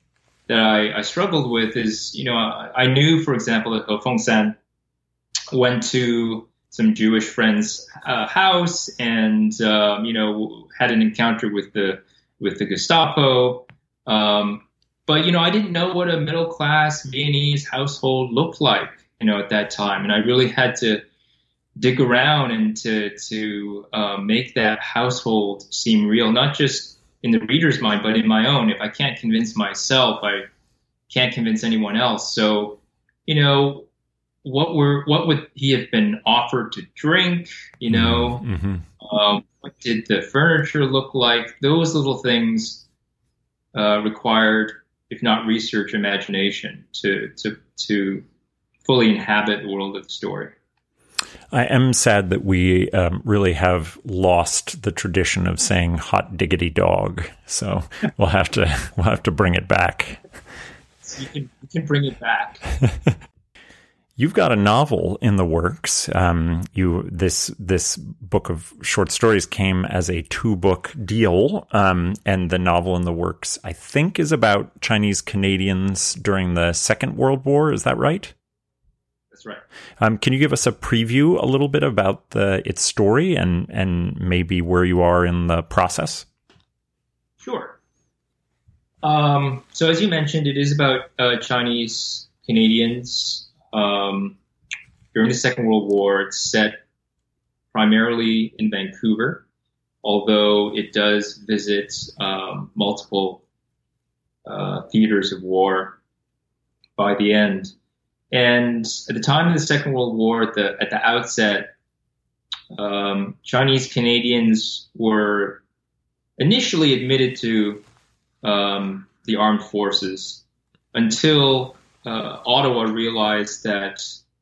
I struggled with is, I knew, for example, that He Fengsan went to some Jewish friend's house and, had an encounter with the Gestapo. But, I didn't know what a middle-class Viennese household looked like, at that time. And I really had to dig around and to make that household seem real, not just in the reader's mind, but in my own. If I can't convince myself, I can't convince anyone else. So, what would he have been offered to drink? Mm-hmm. What did the furniture look like? Those little things required, if not research, imagination to fully inhabit the world of the story. I am sad that we really have lost the tradition of saying hot diggity dog. So we'll have to bring it back. You can bring it back. You've got a novel in the works. This book of short stories came as a 2-book deal, and the novel in the works, I think, is about Chinese Canadians during the Second World War. Is that right? That's right. Can you give us a preview a little bit about its story and maybe where you are in the process? Sure. So as you mentioned, it is about Chinese Canadians during the Second World War. It's set primarily in Vancouver, although it does visit multiple theaters of war by the end. And at the time of the Second World War, at the outset, Chinese Canadians were initially admitted to the armed forces until Ottawa realized that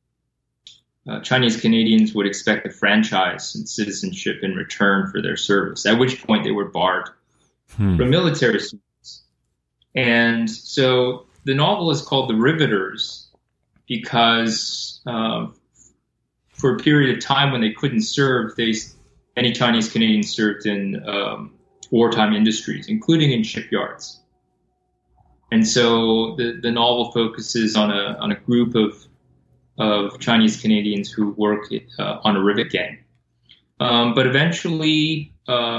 Chinese Canadians would expect a franchise and citizenship in return for their service, at which point they were barred from military service. And so the novel is called The Riveters because for a period of time when they couldn't serve, any Chinese Canadians served in wartime industries, including in shipyards. And so the novel focuses on a group of Chinese Canadians who work on a rivet gang. But eventually,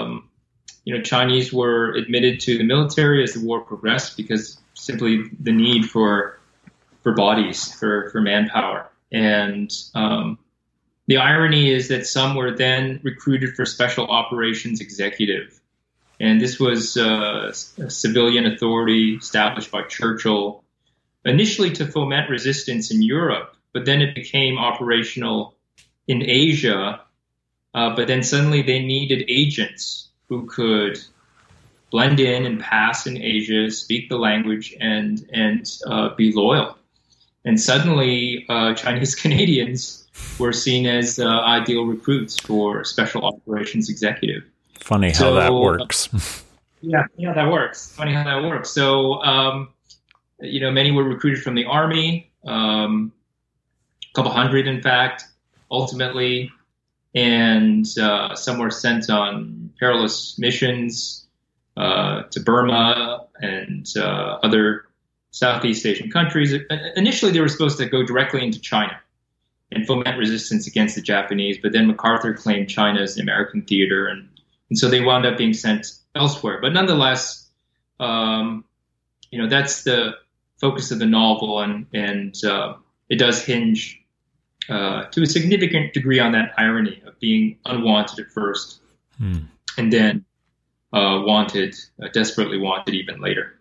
Chinese were admitted to the military as the war progressed because simply the need for bodies, for manpower. And the irony is that some were then recruited for special operations executive. And this was a civilian authority established by Churchill, initially to foment resistance in Europe, but then it became operational in Asia. But then suddenly they needed agents who could blend in and pass in Asia, speak the language, and be loyal. And suddenly Chinese Canadians were seen as ideal recruits for special operations executive. Funny how that works. Yeah, that works. Funny how that works. So, many were recruited from the army, a couple hundred, in fact. Ultimately, and some were sent on perilous missions to Burma and other Southeast Asian countries. Initially, they were supposed to go directly into China and foment resistance against the Japanese, but then MacArthur claimed China as the American theater, and so they wound up being sent elsewhere. But nonetheless, that's the focus of the novel, and it does hinge to a significant degree on that irony of being unwanted at first, and then wanted, desperately wanted even later.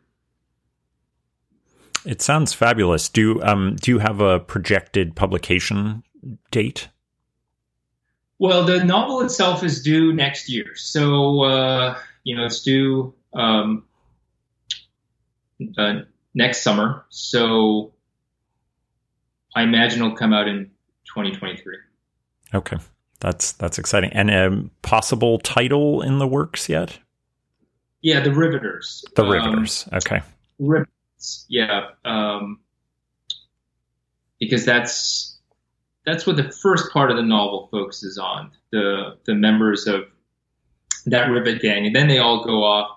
It sounds fabulous. Do you have a projected publication date? Well, the novel itself is due next year, so it's due next summer. So I imagine it'll come out in 2023. Okay, that's exciting. And a possible title in the works yet? Yeah, The Riveters. The Riveters. Okay. Riveters. Yeah, because that's what the first part of the novel focuses on, the members of that Rivet gang, and then they all go off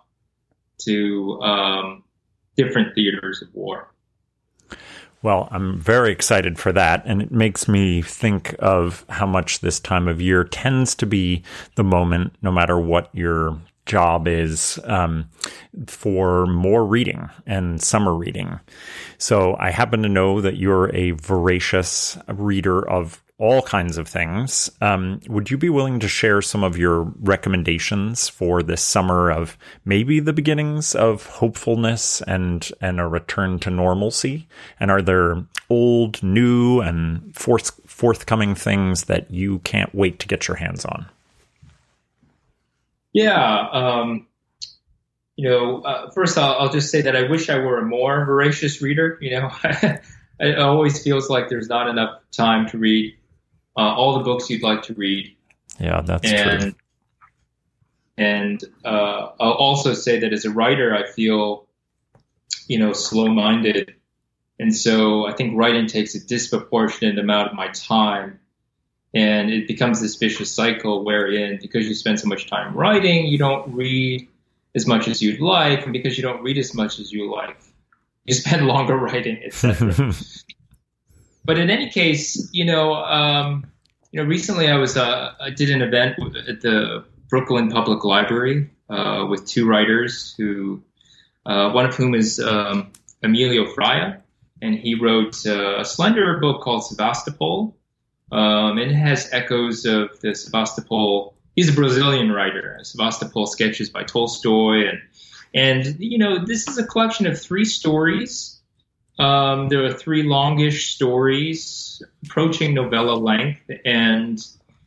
to different theaters of war. Well, I'm very excited for that, and it makes me think of how much this time of year tends to be the moment, no matter what your job is, for more reading and summer reading. So I happen to know that you're a voracious reader of all kinds of things. Would you be willing to share some of your recommendations for this summer of maybe the beginnings of hopefulness and a return to normalcy? And are there old, new, and forthcoming things that you can't wait to get your hands on? Yeah. First I'll just say that I wish I were a more voracious reader. It always feels like there's not enough time to read all the books you'd like to read. Yeah, that's true. And I'll also say that as a writer, I feel, slow-minded. And so I think writing takes a disproportionate amount of my time. And it becomes this vicious cycle wherein, because you spend so much time writing, you don't read as much as you'd like. And because you don't read as much as you like, you spend longer writing, etc. But in any case, recently I did an event at the Brooklyn Public Library with two writers who, one of whom is Emilio Fraya, and he wrote a slender book called Sevastopol. It has echoes of the Sevastopol. He's a Brazilian writer. Sevastopol sketches by Tolstoy, and this is a collection of 3 stories. There are 3 longish stories approaching novella length, and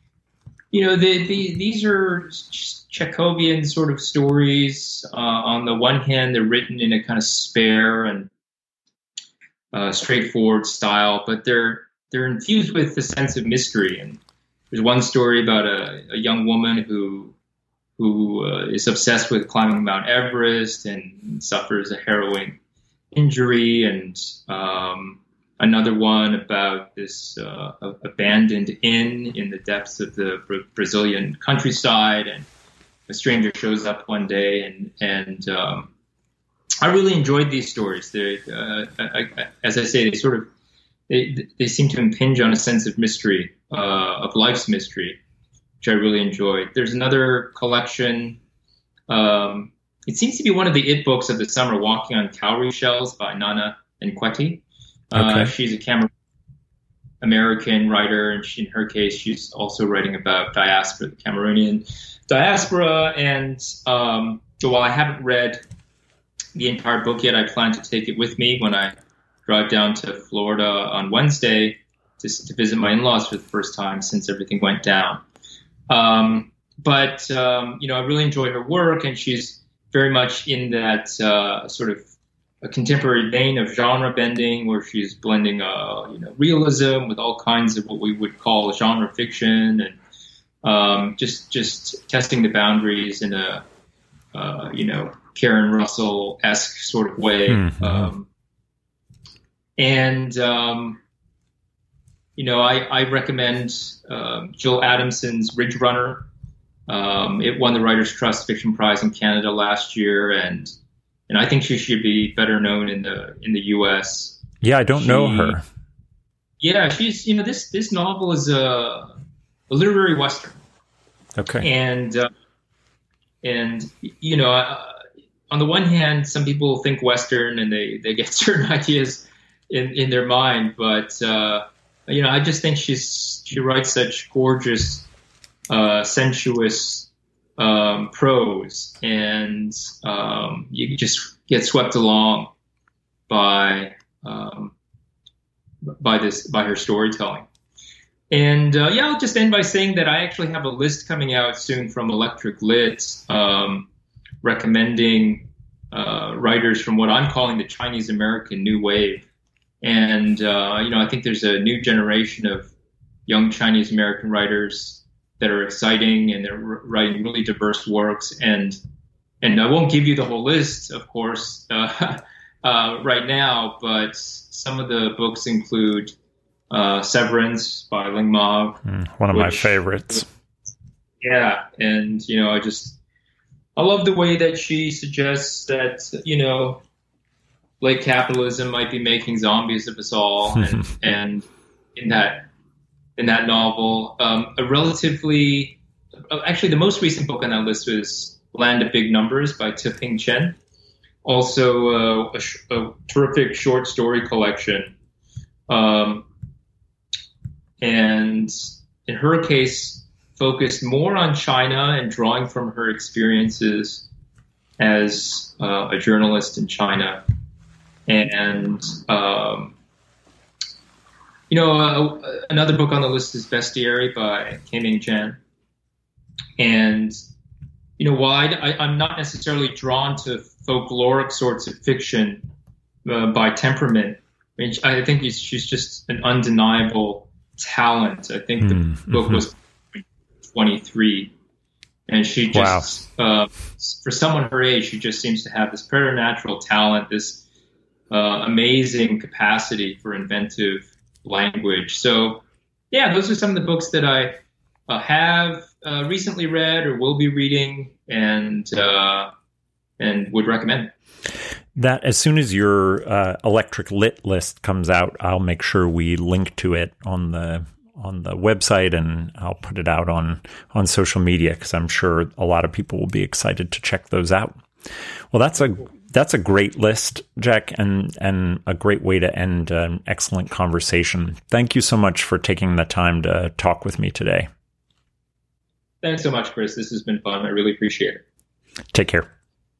these are Chekhovian sort of stories. On the one hand, they're written in a kind of spare and straightforward style, but they're infused with a sense of mystery. And there's one story about a young woman who is obsessed with climbing Mount Everest and suffers a harrowing injury, and another one about this abandoned inn in the depths of the Brazilian countryside, and a stranger shows up one day, and I really enjoyed these stories. As I say, they seem to impinge on a sense of mystery, of life's mystery, which I really enjoyed. There's another collection. It seems to be one of the it books of the summer, Walking on Cowrie Shells by Nana Nkweti. Okay. She's a American writer, and in her case, she's also writing about diaspora, the Cameroonian diaspora. And while I haven't read the entire book yet, I plan to take it with me when I drive down to Florida on Wednesday to visit my in-laws for the first time since everything went down. But I really enjoy her work, and she's very much in that sort of a contemporary vein of genre bending, where she's blending realism with all kinds of what we would call genre fiction, and just testing the boundaries in a Karen Russell-esque sort of way. Mm-hmm. I recommend Jill Adamson's Ridge Runner. It won the Writers' Trust Fiction Prize in Canada last year, and I think she should be better known in the U.S. Yeah, I don't know her. Yeah, she's this novel is a literary Western. Okay. And on the one hand, some people think Western and they get certain ideas in their mind, but I just think she writes such gorgeous, sensuous prose, and you just get swept along by her storytelling. And I'll just end by saying that I actually have a list coming out soon from Electric Lit, recommending writers from what I'm calling the Chinese American New Wave. And I think there's a new generation of young Chinese American writers that are exciting, and they're writing really diverse works. And I won't give you the whole list, of course, right now, but some of the books include Severance by Ling Ma. One of my favorites. Yeah, and I love the way that she suggests that late capitalism might be making zombies of us all, and in that novel, actually the most recent book on that list was Land of Big Numbers by Te-Ping Chen. Also, a terrific short story collection. And in her case, focused more on China and drawing from her experiences as a journalist in China. And, another book on the list is Bestiary by Kaiming Chen. And, while I'm not necessarily drawn to folkloric sorts of fiction by temperament, I think she's just an undeniable talent. I think the book was 23, and she just, for someone her age, she just seems to have this preternatural talent, this amazing capacity for inventive language. So, yeah, those are some of the books that I have recently read or will be reading, and would recommend. That as soon as your Electric Lit list comes out, I'll make sure we link to it on the website, and I'll put it out on social media, because I'm sure a lot of people will be excited to check those out. Well, that's a great list, Jack, and a great way to end an excellent conversation. Thank you so much for taking the time to talk with me today. Thanks so much, Chris. This has been fun. I really appreciate it. Take care.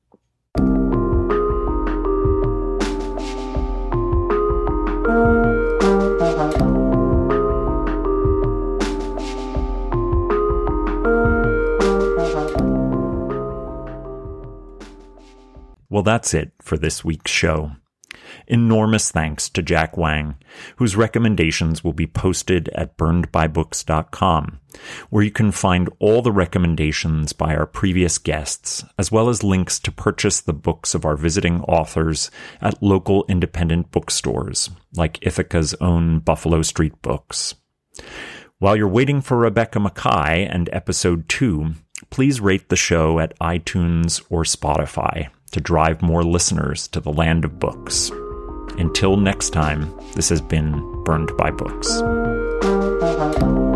Well, that's it for this week's show. Enormous thanks to Jack Wang, whose recommendations will be posted at burnedbybooks.com, where you can find all the recommendations by our previous guests, as well as links to purchase the books of our visiting authors at local independent bookstores, like Ithaca's own Buffalo Street Books. While you're waiting for Rebecca Makkai and episode 2, please rate the show at iTunes or Spotify to drive more listeners to the land of books. Until next time, this has been Burned by Books.